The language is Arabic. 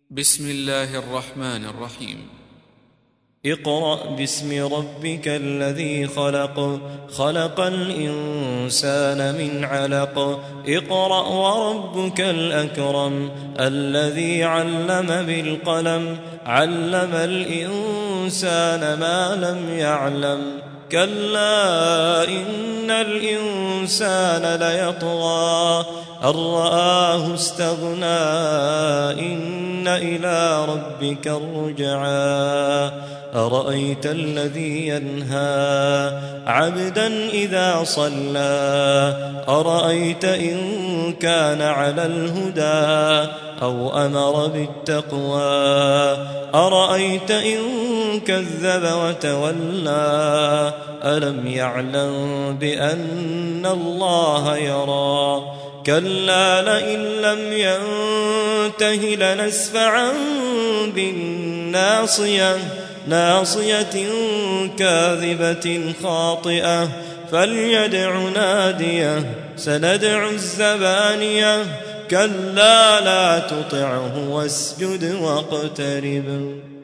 بسم الله الرحمن الرحيم. اقرأ باسم ربك الذي خلق، خلق الإنسان من علق. اقرأ وربك الأكرم الذي علم بالقلم، علم الإنسان ما لم يعلم. كلا إن الإنسان ليطغى أن رآه استغنى، إن إلى ربك الرجعى. أرأيت الذي ينهى عبدا إذا صلى، أرأيت إن كان على الهدى أو أمر بالتقوى، أرأيت إن كذب وتولى. ألم يعلم بأن الله يرى. كلا لئن لم ينته لنسفعا بالناصية، ناصية كاذبة خاطئة. فليدع ناديه سندع الزبانية. كلا لا تطعه واسجد واقترب.